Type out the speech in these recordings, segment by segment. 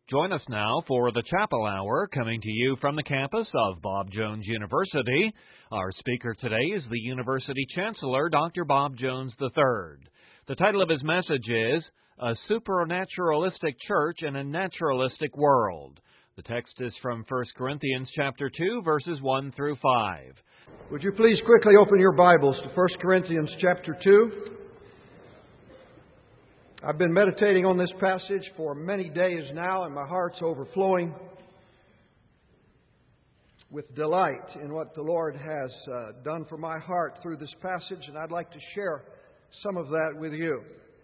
Join us now for the Chapel Hour, coming to you from the campus of Bob Jones University. Our speaker today is the University Chancellor, Dr. Bob Jones III. The title of his message is, A Supernaturalistic Church in a Naturalistic World. The text is from 1 Corinthians chapter 2, verses 1 through 5. Would you please quickly open your Bibles to 1 Corinthians chapter 2? I've been meditating on this passage for many days now, and my heart's overflowing with delight in what the Lord has done for my heart through this passage, and I'd like to share some of that with you.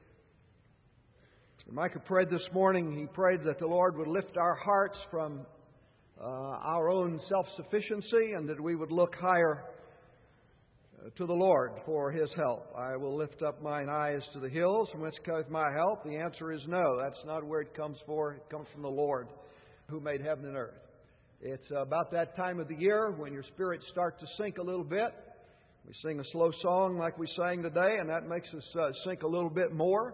Micah prayed this morning. He prayed that the Lord would lift our hearts from our own self-sufficiency and that we would look higher to the Lord for His help. I will lift up mine eyes to the hills, from whence cometh my help. The answer is no. That's not where it comes for. It comes from the Lord who made heaven and earth. It's about that time of the year when your spirits start to sink a little bit. We sing a slow song like we sang today, and that makes us sink a little bit more.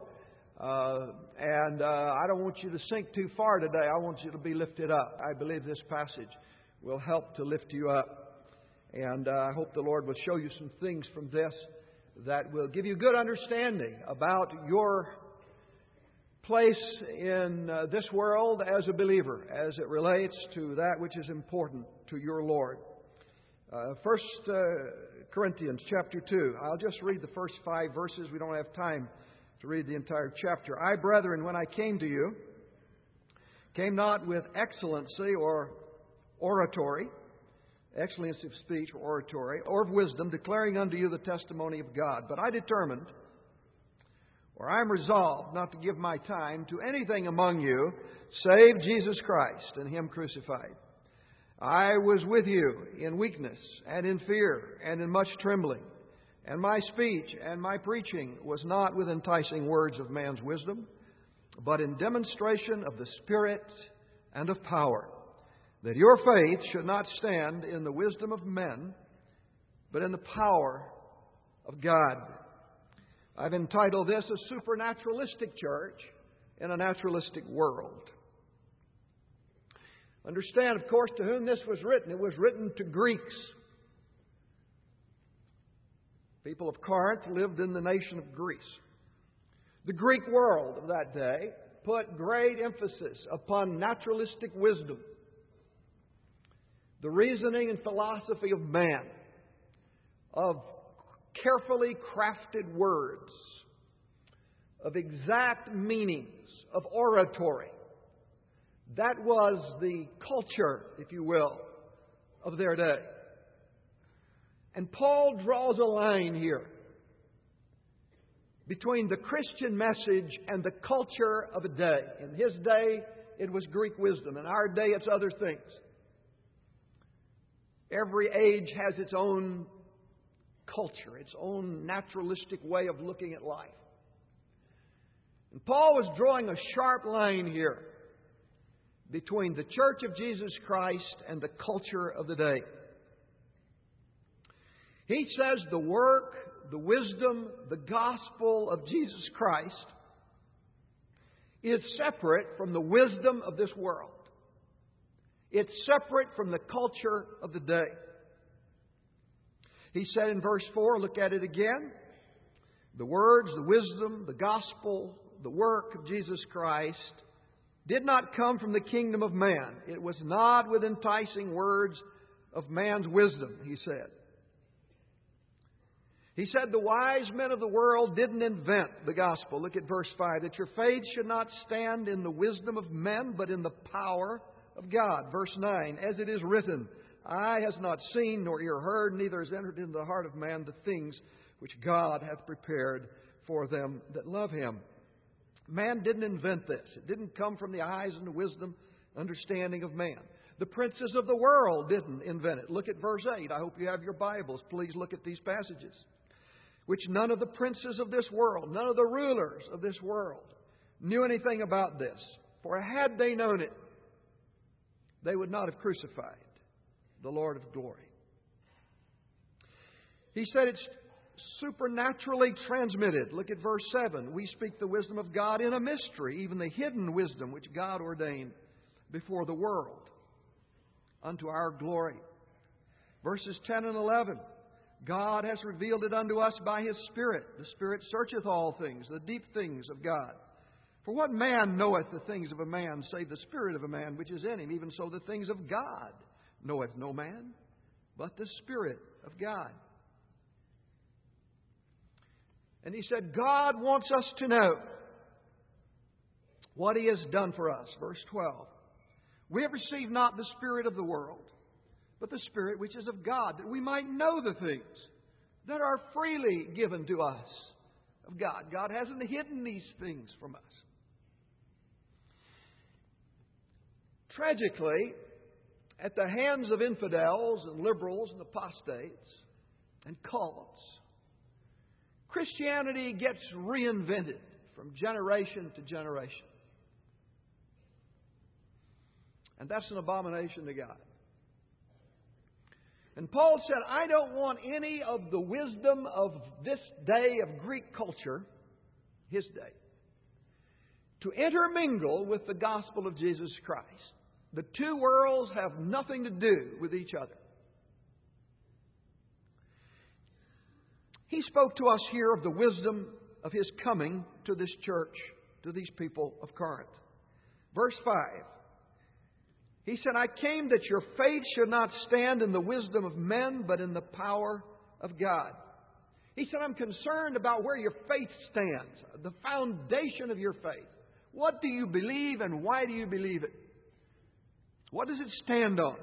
I don't want you to sink too far today. I want you to be lifted up. I believe this passage will help to lift you up. And I hope the Lord will show you some things from this that will give you good understanding about your place in this world as a believer, as it relates to that which is important to your Lord. 1 Corinthians chapter 2. I'll just read the first 5 verses. We don't have time to read the entire chapter. I, brethren, when I came to you, came not with excellency or oratory, excellence of speech or oratory, or of wisdom, declaring unto you the testimony of God. But I determined, or I am resolved, not to give my time to anything among you, save Jesus Christ and Him crucified. I was with you in weakness and in fear and in much trembling. And my speech and my preaching was not with enticing words of man's wisdom, but in demonstration of the Spirit and of power, that your faith should not stand in the wisdom of men, but in the power of God. I've entitled this, A Supernaturalistic Church in a Naturalistic World. Understand, of course, to whom this was written. It was written to Greeks. People of Corinth lived in the nation of Greece. The Greek world of that day put great emphasis upon naturalistic wisdom, the reasoning and philosophy of man, of carefully crafted words, of exact meanings, of oratory. That was the culture, if you will, of their day. And Paul draws a line here between the Christian message and the culture of a day. In his day, it was Greek wisdom. In our day, it's other things. Every age has its own culture, its own naturalistic way of looking at life. And Paul was drawing a sharp line here between the Church of Jesus Christ and the culture of the day. He says the work, the wisdom, the gospel of Jesus Christ is separate from the wisdom of this world. It's separate from the culture of the day. He said in verse 4, look at it again. The words, the wisdom, the gospel, the work of Jesus Christ did not come from the kingdom of man. It was not with enticing words of man's wisdom, he said. He said the wise men of the world didn't invent the gospel. Look at verse 5. That your faith should not stand in the wisdom of men, but in the power of God. Verse 9. As it is written, eye has not seen, nor ear heard, neither has entered into the heart of man the things which God hath prepared for them that love Him. Man didn't invent this. It didn't come from the eyes and the wisdom, understanding of man. The princes of the world didn't invent it. Look at verse 8. I hope you have your Bibles. Please look at these passages. Which none of the princes of this world, none of the rulers of this world knew anything about this. For had they known it, they would not have crucified the Lord of glory. He said it's supernaturally transmitted. Look at verse 7. We speak the wisdom of God in a mystery, even the hidden wisdom which God ordained before the world, unto our glory. Verses 10 and 11. God has revealed it unto us by His Spirit. The Spirit searcheth all things, the deep things of God. For what man knoweth the things of a man, save the Spirit of a man which is in him? Even so the things of God knoweth no man, but the Spirit of God. And he said, God wants us to know what He has done for us. Verse 12. We have received not the spirit of the world, but the Spirit which is of God, that we might know the things that are freely given to us of God. God hasn't hidden these things from us. Tragically, at the hands of infidels and liberals and apostates and cults, Christianity gets reinvented from generation to generation. And that's an abomination to God. And Paul said, I don't want any of the wisdom of this day of Greek culture, his day, to intermingle with the gospel of Jesus Christ. The two worlds have nothing to do with each other. He spoke to us here of the wisdom of His coming to this church, to these people of Corinth. Verse 5. He said, I came that your faith should not stand in the wisdom of men, but in the power of God. He said, I'm concerned about where your faith stands, the foundation of your faith. What do you believe and why do you believe it? What does it stand on?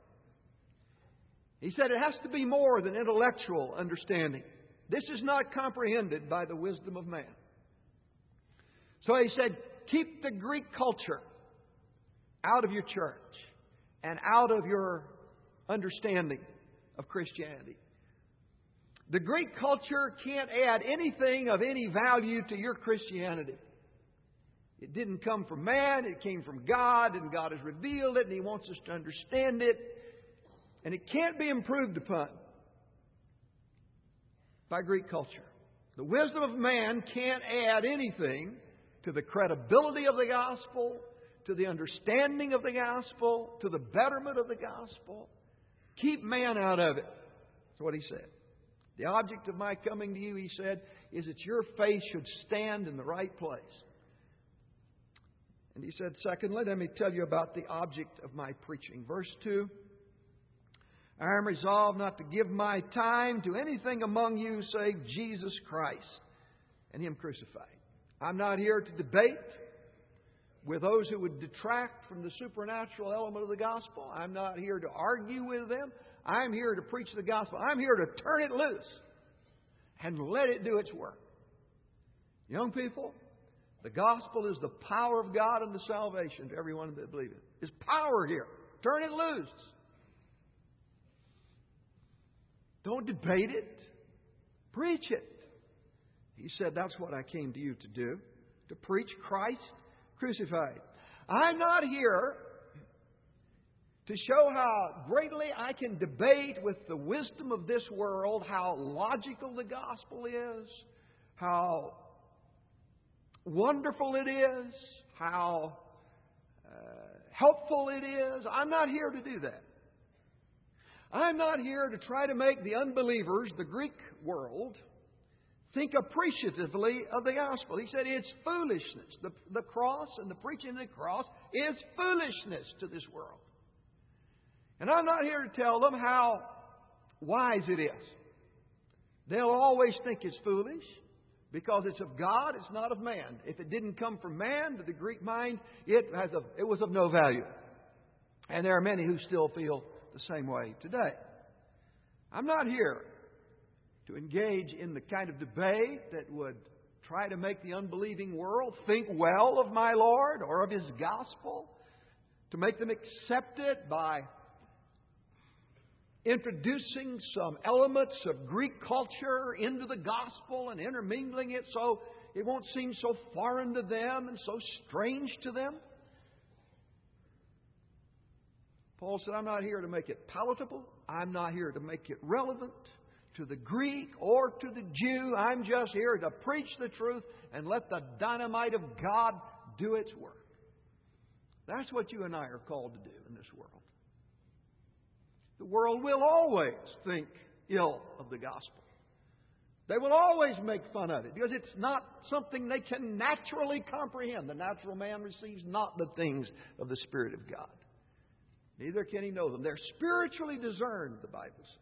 He said it has to be more than intellectual understanding. This is not comprehended by the wisdom of man. So he said, keep the Greek culture out of your church and out of your understanding of Christianity. The Greek culture can't add anything of any value to your Christianity. It didn't come from man, it came from God, and God has revealed it, and He wants us to understand it. And it can't be improved upon by Greek culture. The wisdom of man can't add anything to the credibility of the gospel, to the understanding of the gospel, to the betterment of the gospel. Keep man out of it. That's what he said. The object of my coming to you, he said, is that your faith should stand in the right place. And he said, secondly, let me tell you about the object of my preaching. Verse 2, I am resolved not to give my time to anything among you save Jesus Christ and Him crucified. I'm not here to debate with those who would detract from the supernatural element of the gospel. I'm not here to argue with them. I'm here to preach the gospel. I'm here to turn it loose and let it do its work. Young people, the gospel is the power of God and the salvation to everyone that believes it. There's power here. Turn it loose. Don't debate it. Preach it. He said, that's what I came to you to do, to preach Christ crucified. I'm not here to show how greatly I can debate with the wisdom of this world, how logical the gospel is, how wonderful it is, how helpful it is. I'm not here to do that. I'm not here to try to make the unbelievers, the Greek world, think appreciatively of the gospel. He said it's foolishness. The cross and the preaching of the cross is foolishness to this world. And I'm not here to tell them how wise it is. They'll always think it's foolish because it's of God, it's not of man. If it didn't come from man, to the Greek mind, it was of no value. And there are many who still feel the same way today. I'm not here to engage in the kind of debate that would try to make the unbelieving world think well of my Lord or of His gospel, to make them accept it by introducing some elements of Greek culture into the gospel and intermingling it so it won't seem so foreign to them and so strange to them. Paul said, I'm not here to make it palatable. I'm not here to make it relevant to the Greek or to the Jew. I'm just here to preach the truth and let the dynamite of God do its work. That's what you and I are called to do in this world. The world will always think ill of the gospel. They will always make fun of it because it's not something they can naturally comprehend. The natural man receives not the things of the Spirit of God. Neither can he know them. They're spiritually discerned, the Bible says.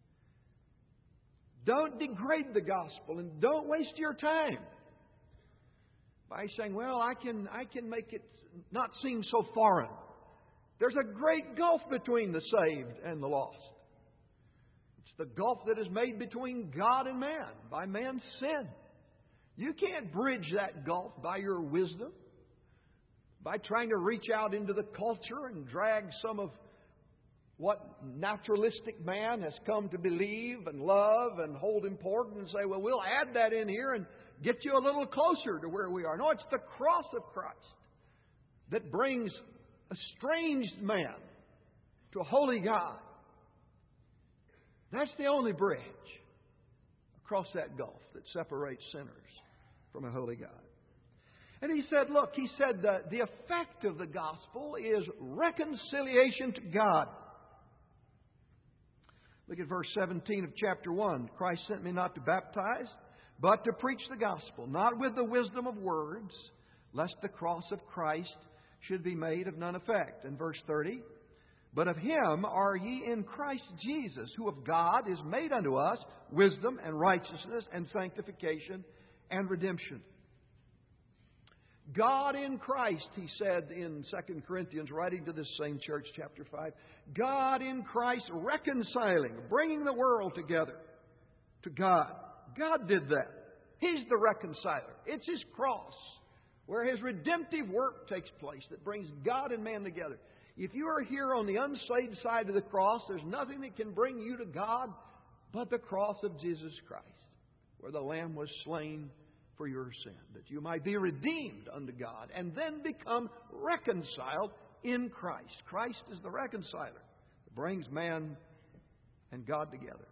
Don't degrade the gospel and don't waste your time by saying, well, I can make it not seem so foreign. There's a great gulf between the saved and the lost. It's the gulf that is made between God and man by man's sin. You can't bridge that gulf by your wisdom, by trying to reach out into the culture and drag some of what naturalistic man has come to believe and love and hold important and say, well, we'll add that in here and get you a little closer to where we are. No, it's the cross of Christ that brings estranged man to a holy God. That's the only bridge across that gulf that separates sinners from a holy God. And he said, look, the effect of the gospel is reconciliation to God. Look at verse 17 of chapter 1. Christ sent me not to baptize, but to preach the gospel, not with the wisdom of words, lest the cross of Christ should be made of none effect. And verse 30, but of Him are ye in Christ Jesus, who of God is made unto us wisdom and righteousness and sanctification and redemption. God in Christ, he said in 2 Corinthians, writing to this same church, chapter 5, God in Christ reconciling, bringing the world together to God. God did that. He's the reconciler. It's His cross where His redemptive work takes place that brings God and man together. If you are here on the unsaved side of the cross, there's nothing that can bring you to God but the cross of Jesus Christ, where the Lamb was slain for your sin, that you might be redeemed unto God and then become reconciled in Christ. Christ is the reconciler that brings man and God together.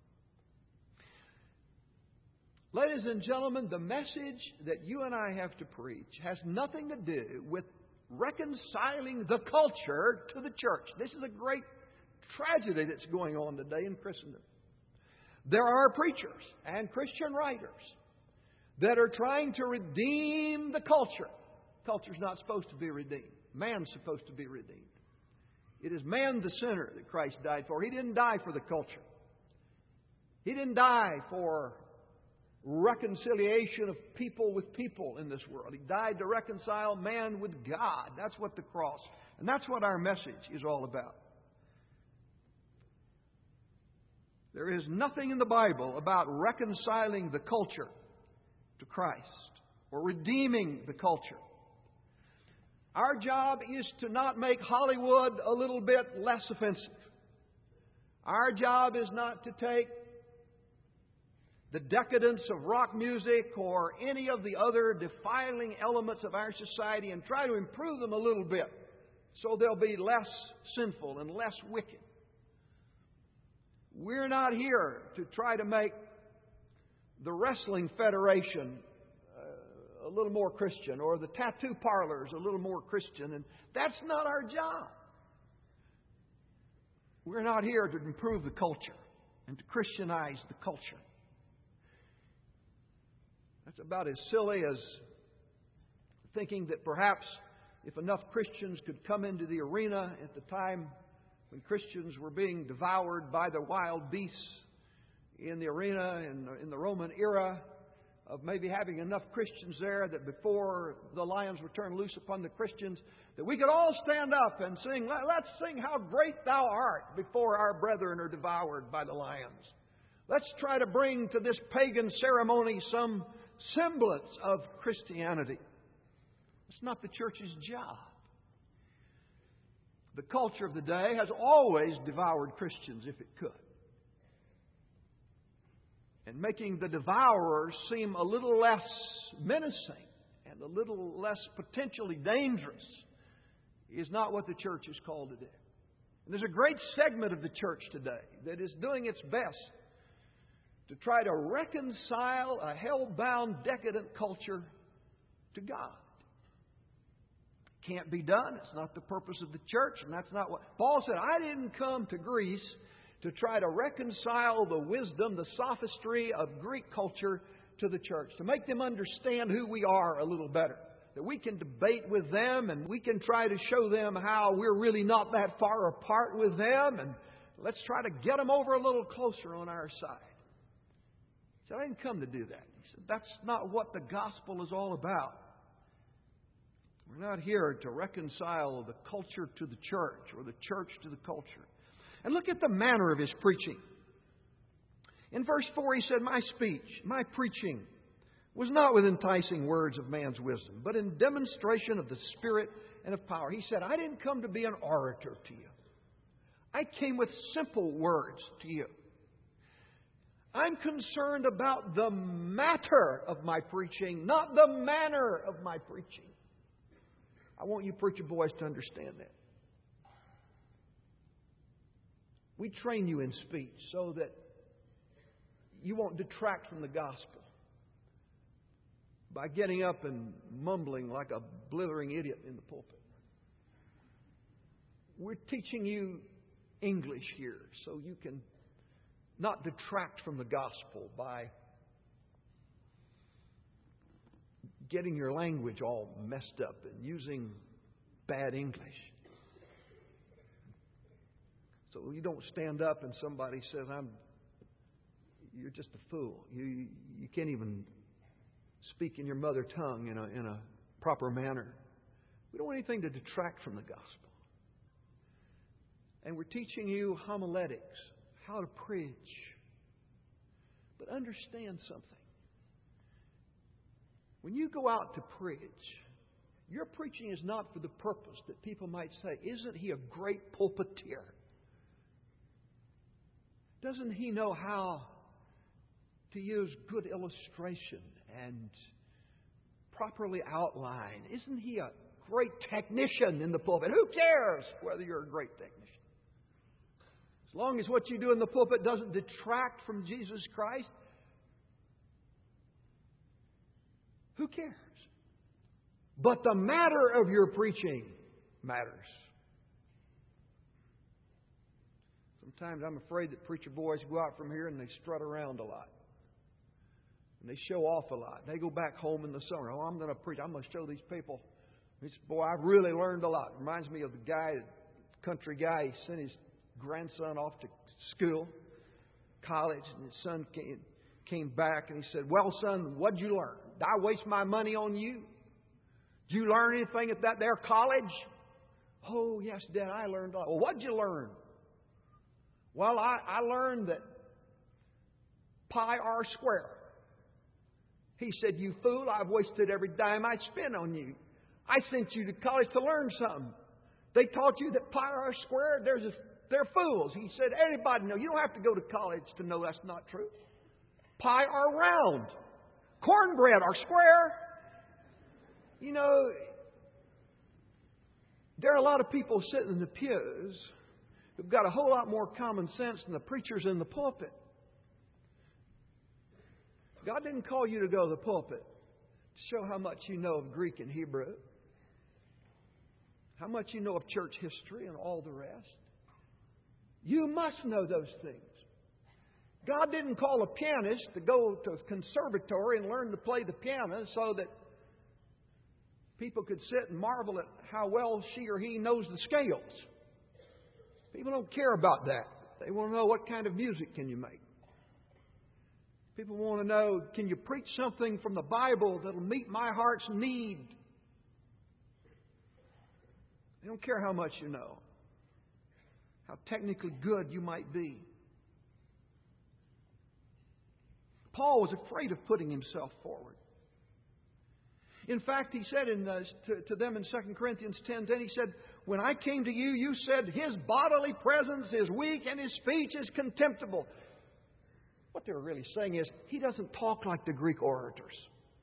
Ladies and gentlemen, the message that you and I have to preach has nothing to do with reconciling the culture to the church. This is a great tragedy that's going on today in Christendom. There are preachers and Christian writers that are trying to redeem the culture. Culture's not supposed to be redeemed. Man's supposed to be redeemed. It is man the sinner that Christ died for. He didn't die for the culture. He didn't die for reconciliation of people with people in this world. He died to reconcile man with God. That's what the cross, and that's what our message is all about. There is nothing in the Bible about reconciling the culture to Christ or redeeming the culture. Our job is to not make Hollywood a little bit less offensive. Our job is not to take the decadence of rock music or any of the other defiling elements of our society and try to improve them a little bit so they'll be less sinful and less wicked. We're not here to try to make the wrestling federation a little more Christian or the tattoo parlors a little more Christian, and that's not our job. We're not here to improve the culture and to Christianize the culture. That's about as silly as thinking that perhaps if enough Christians could come into the arena at the time when Christians were being devoured by the wild beasts in the arena in the Roman era, of maybe having enough Christians there that before the lions were turned loose upon the Christians, that we could all stand up and sing, let's sing how great thou art before our brethren are devoured by the lions. Let's try to bring to this pagan ceremony some semblance of Christianity. It's not the church's job. The culture of the day has always devoured Christians if it could. And making the devourers seem a little less menacing and a little less potentially dangerous is not what the church is called to do. And there's a great segment of the church today that is doing its best to try to reconcile a hell-bound, decadent culture to God. Can't be done. It's not the purpose of the church, and that's not what... Paul said, I didn't come to Greece to try to reconcile the wisdom, the sophistry of Greek culture to the church, to make them understand who we are a little better. That we can debate with them, and we can try to show them how we're really not that far apart with them, and let's try to get them over a little closer on our side. He said, I didn't come to do that. He said, that's not what the gospel is all about. We're not here to reconcile the culture to the church or the church to the culture. And look at the manner of His preaching. In verse 4 He said, my speech, my preaching was not with enticing words of man's wisdom, but in demonstration of the Spirit and of power. He said, I didn't come to be an orator to you. I came with simple words to you. I'm concerned about the matter of my preaching, not the manner of my preaching. I want you preacher boys to understand that. We train you in speech so that you won't detract from the gospel by getting up and mumbling like a blithering idiot in the pulpit. We're teaching you English here so you can not detract from the gospel by getting your language all messed up and using bad English. So you don't stand up and somebody says, you're just a fool. You can't even speak in your mother tongue in a proper manner. We don't want anything to detract from the gospel. And we're teaching you homiletics, how to preach. But understand something. When you go out to preach, your preaching is not for the purpose that people might say, isn't he a great pulpiteer? Doesn't he know how to use good illustration and properly outline? Isn't he a great technician in the pulpit? Who cares whether you're a great technician? As long as what you do in the pulpit doesn't detract from Jesus Christ, who cares? But the matter of your preaching matters. Sometimes I'm afraid that preacher boys go out from here and they strut around a lot. And they show off a lot. They go back home in the summer. Oh, I'm going to preach. I'm going to show these people. This boy, I've really learned a lot. Reminds me of the guy, country guy. He sent his grandson off to school, college, and his son came back and he said, well, son, what'd you learn? Did I waste my money on you? Did you learn anything at that there college? Oh, yes, Dad, I learned a lot. Well, what'd you learn? Well, I learned that pi r squared. He said, you fool, I've wasted every dime I spent on you. I sent you to college to learn something. They taught you that pi r squared, they're fools. He said, anybody know. You don't have to go to college to know that's not true. Pi are round. Cornbread are square. You know, there are a lot of people sitting in the pews who've got a whole lot more common sense than the preachers in the pulpit. God didn't call you to go to the pulpit to show how much you know of Greek and Hebrew, how much you know of church history and all the rest. You must know those things. God didn't call a pianist to go to a conservatory and learn to play the piano so that people could sit and marvel at how well she or he knows the scales. People don't care about that. They want to know what kind of music can you make. People want to know, can you preach something from the Bible that'll meet my heart's need? They don't care how much you know, how technically good you might be. Paul was afraid of putting himself forward. In fact, he said to them in 2 Corinthians 10:10, he said, when I came to you, you said his bodily presence is weak and his speech is contemptible. What they were really saying is, he doesn't talk like the Greek orators.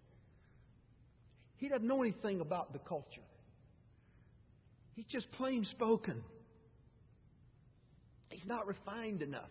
He doesn't know anything about the culture. He's just plain spoken. He's not refined enough.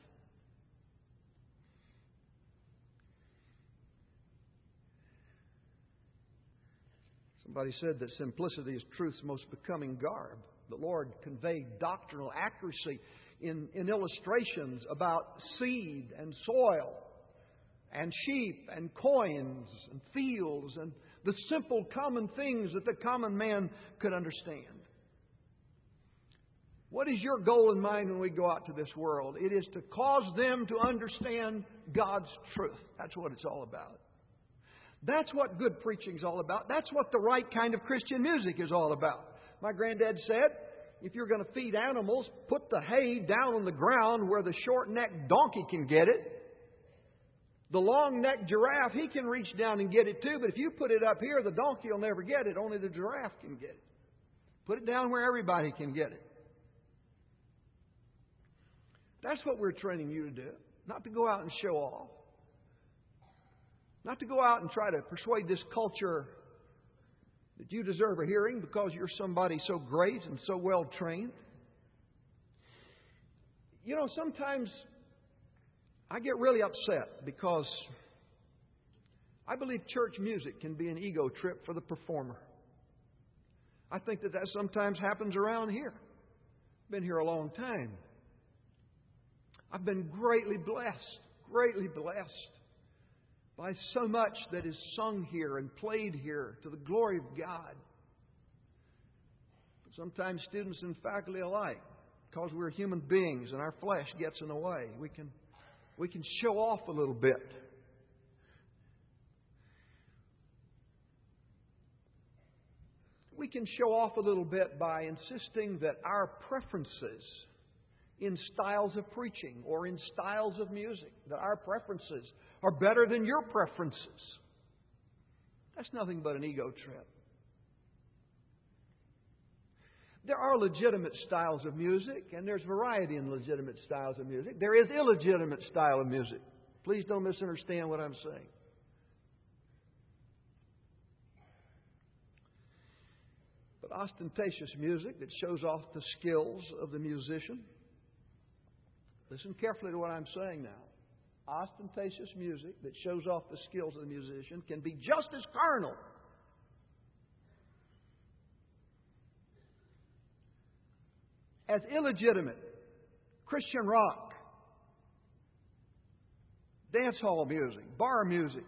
Somebody said that simplicity is truth's most becoming garb. The Lord conveyed doctrinal accuracy in illustrations about seed and soil and sheep and coins and fields and the simple common things that the common man could understand. What is your goal in mind when we go out to this world? It is to cause them to understand God's truth. That's what it's all about. That's what good preaching is all about. That's what the right kind of Christian music is all about. My granddad said, if you're going to feed animals, put the hay down on the ground where the short-necked donkey can get it. The long-necked giraffe, he can reach down and get it too, but if you put it up here, the donkey will never get it. Only the giraffe can get it. Put it down where everybody can get it. That's what we're training you to do. Not to go out and show off. Not to go out and try to persuade this culture that you deserve a hearing because you're somebody so great and so well trained. You know, sometimes I get really upset because I believe church music can be an ego trip for the performer. I think that sometimes happens around here. I've been here a long time. I've been greatly blessed by so much that is sung here and played here to the glory of God. But sometimes students and faculty alike, because we're human beings and our flesh gets in the way, we can show off a little bit. We can show off a little bit by insisting that our preferences in styles of preaching or in styles of music, that our preferences are better than your preferences. That's nothing but an ego trip. There are legitimate styles of music, and there's variety in legitimate styles of music. There is illegitimate style of music. Please don't misunderstand what I'm saying. But ostentatious music that shows off the skills of the musician. Listen carefully to what I'm saying now. Ostentatious music that shows off the skills of the musician can be just as carnal as illegitimate Christian rock, dance hall music, bar music.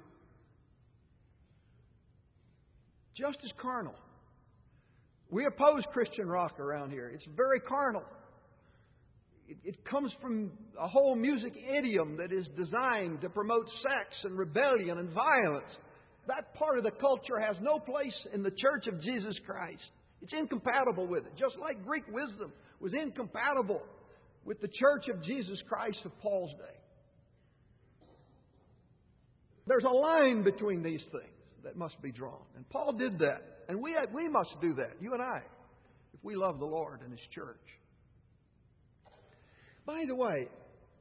Just as carnal. We oppose Christian rock around here. It's very carnal. It comes from a whole music idiom that is designed to promote sex and rebellion and violence. That part of the culture has no place in the Church of Jesus Christ. It's incompatible with it, just like Greek wisdom was incompatible with the Church of Jesus Christ of Paul's day. There's a line between these things that must be drawn. And Paul did that. And we must do that, you and I, if we love the Lord and His church. By the way,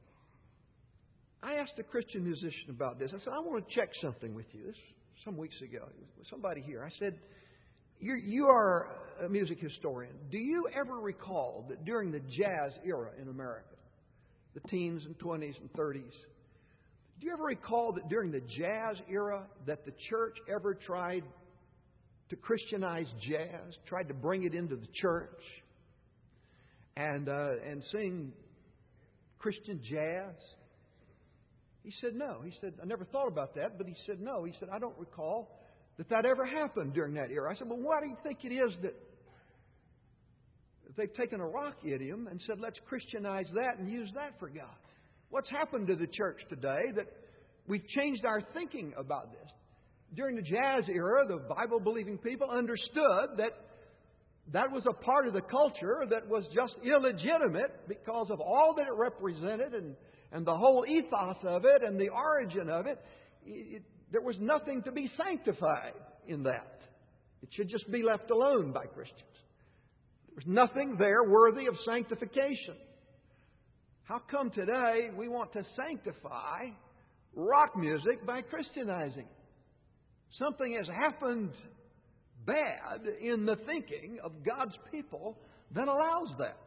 I asked a Christian musician about this. I said, I want to check something with you. This was some weeks ago. Somebody here. I said, you are a music historian. Do you ever recall that during the jazz era in America, the teens and 20s and 30s, do you ever recall that during the jazz era that the church ever tried to Christianize jazz, tried to bring it into the church and sing Christian jazz? He said no. He said, I never thought about that, but he said no. He said, I don't recall that ever happened during that era. I said, well, why do you think it is that they've taken a rock idiom and said, let's Christianize that and use that for God? What's happened to the church today that we've changed our thinking about this? During the jazz era, the Bible-believing people understood that was a part of the culture that was just illegitimate because of all that it represented and the whole ethos of it and the origin of it. There was nothing to be sanctified in that. It should just be left alone by Christians. There was nothing there worthy of sanctification. How come today we want to sanctify rock music by Christianizing it? Something has happened bad in the thinking of God's people that allows that.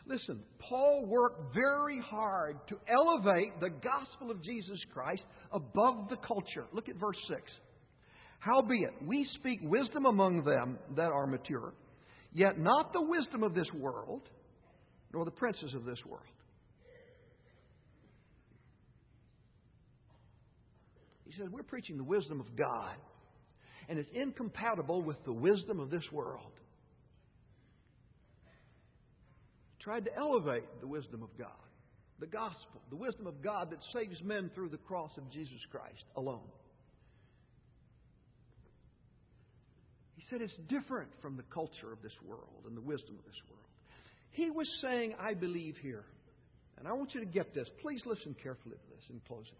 Listen, Paul worked very hard to elevate the gospel of Jesus Christ above the culture. Look at verse 6. Howbeit, we speak wisdom among them that are mature, yet not the wisdom of this world, nor the princes of this world. He says, we're preaching the wisdom of God, and it's incompatible with the wisdom of this world. He tried to elevate the wisdom of God, the gospel, the wisdom of God that saves men through the cross of Jesus Christ alone. He said it's different from the culture of this world and the wisdom of this world. He was saying, I believe here, and I want you to get this. Please listen carefully to this in closing.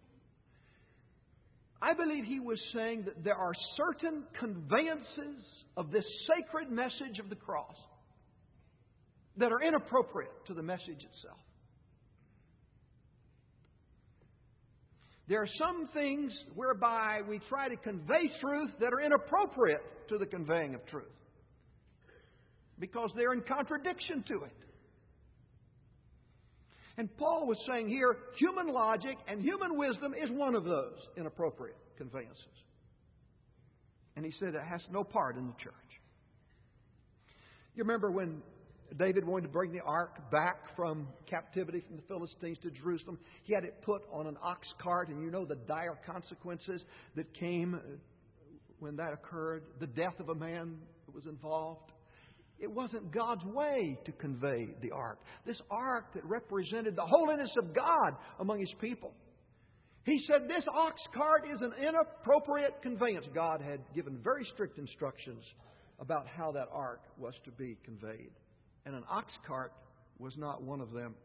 I believe he was saying that there are certain conveyances of this sacred message of the cross that are inappropriate to the message itself. There are some things whereby we try to convey truth that are inappropriate to the conveying of truth because they're in contradiction to it. And Paul was saying here, human logic and human wisdom is one of those inappropriate conveyances. And he said it has no part in the church. You remember when David wanted to bring the ark back from captivity from the Philistines to Jerusalem? He had it put on an ox cart, and you know the dire consequences that came when that occurred. The death of a man that was involved. It wasn't God's way to convey the ark. This ark that represented the holiness of God among His people. He said this ox cart is an inappropriate conveyance. God had given very strict instructions about how that ark was to be conveyed. And an ox cart was not one of them.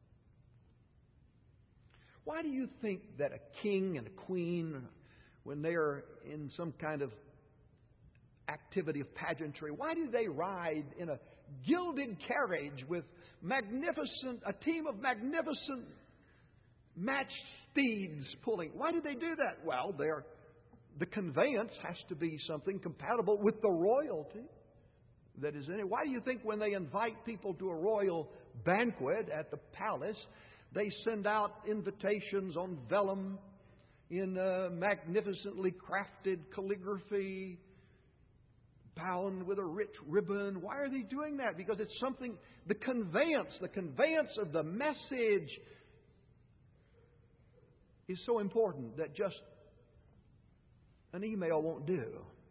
Why do you think that a king and a queen, when they are in some kind of activity of pageantry, why do they ride in a gilded carriage with a team of magnificent matched steeds pulling? Why do they do that? Well, the conveyance has to be something compatible with the royalty that is in it. Why do you think when they invite people to a royal banquet at the palace, they send out invitations on vellum in magnificently crafted calligraphy, bound with a rich ribbon? Why are they doing that? Because it's something, the conveyance of the message is so important that just an email won't do.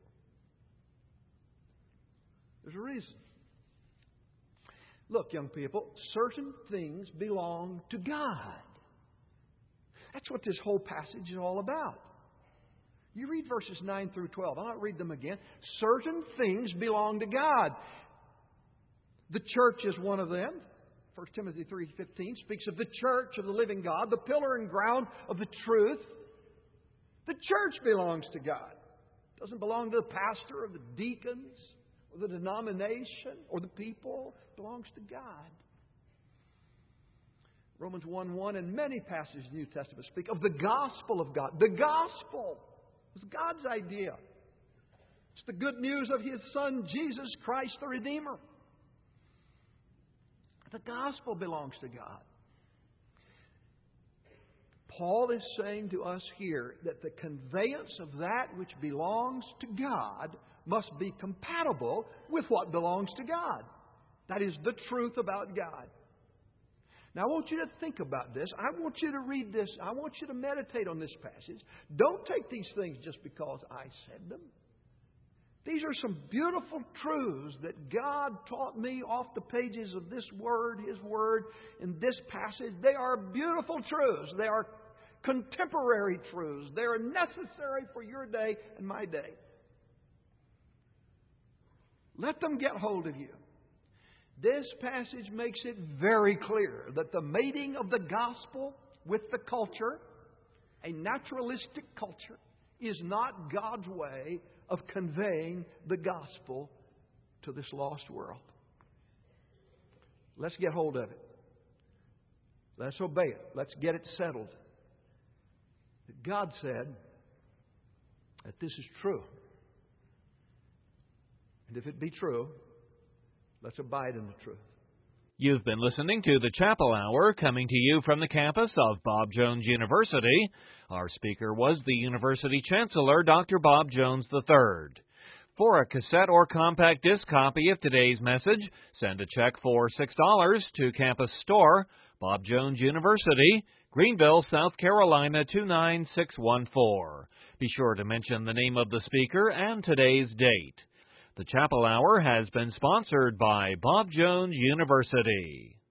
There's a reason. Look, young people, certain things belong to God. That's what this whole passage is all about. You read verses 9 through 12. I'll not read them again. Certain things belong to God. The church is one of them. 1 Timothy 3:15 speaks of the church of the living God, the pillar and ground of the truth. The church belongs to God. It doesn't belong to the pastor or the deacons or the denomination or the people. It belongs to God. Romans 1:1 and many passages in the New Testament speak of the gospel of God. The gospel is God's idea. It's the good news of His Son, Jesus Christ, the Redeemer. The gospel belongs to God. Paul is saying to us here that the conveyance of that which belongs to God must be compatible with what belongs to God. That is the truth about God. Now, I want you to think about this. I want you to read this. I want you to meditate on this passage. Don't take these things just because I said them. These are some beautiful truths that God taught me off the pages of this Word, His Word, in this passage. They are beautiful truths. They are contemporary truths. They are necessary for your day and my day. Let them get hold of you. This passage makes it very clear that the mating of the gospel with the culture, a naturalistic culture, is not God's way of conveying the gospel to this lost world. Let's get hold of it. Let's obey it. Let's get it settled. God said that this is true. And if it be true, let's abide in the truth. You've been listening to the Chapel Hour, coming to you from the campus of Bob Jones University. Our speaker was the University Chancellor, Dr. Bob Jones III. For a cassette or compact disc copy of today's message, send a check for $6 to Campus Store, Bob Jones University, Greenville, South Carolina 29614. Be sure to mention the name of the speaker and today's date. The Chapel Hour has been sponsored by Bob Jones University.